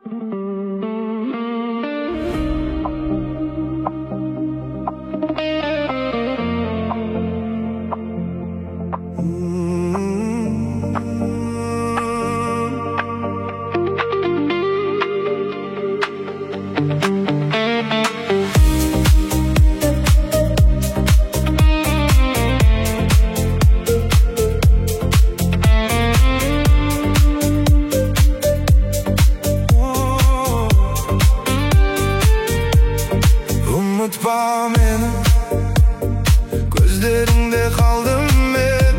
Unutma meni, gözlerinde kaldım ben.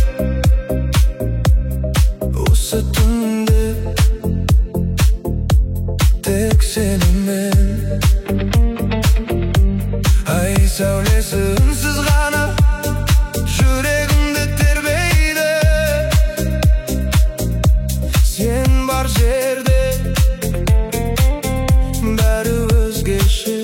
Осы түнде tek seninмен. Ay сәулесі үнсіз ғана жүрегімді тербейді. Сен бар жерде бәрі өзгеше.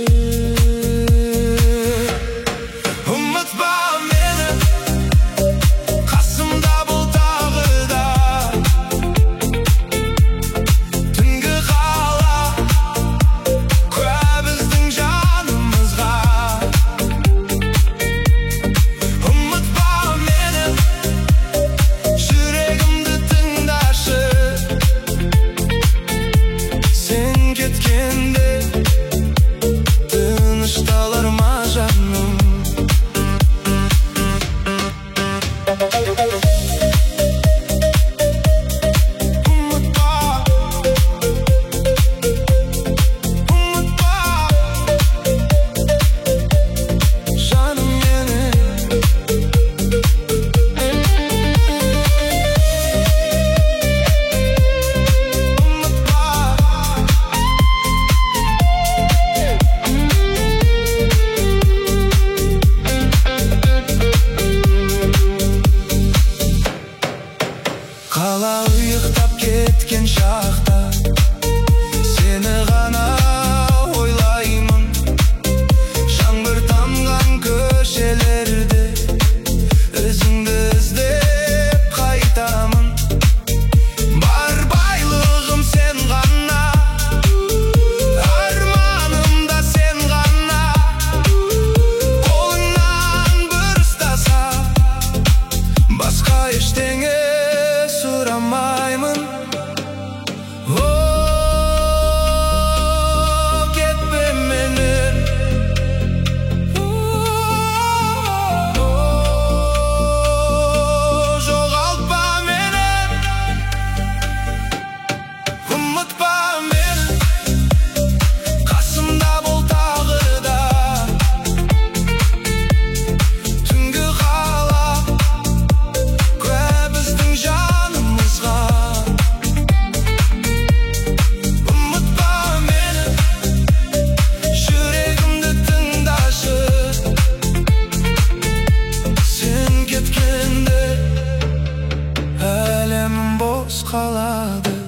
Қала ұйықтап кеткен шақта сені ғана ойлаймын. Жаңбыр тамған көшелерде өзіңді іздеп қайтамын. Бар байлығым сен ғана, арманым да сен ғана. Қолыңнан бір ұстаса басқа ештеңе сұрамаймын. Кетпе менен, жоғалтпа менен. Ұмытпа мені, қасымда бол тағы да. Түнгі қала куә біздің жанымызға. Ұмытпа мені, жүрегімді тыңдашы. Сен кеткенде әлемім бос қалады.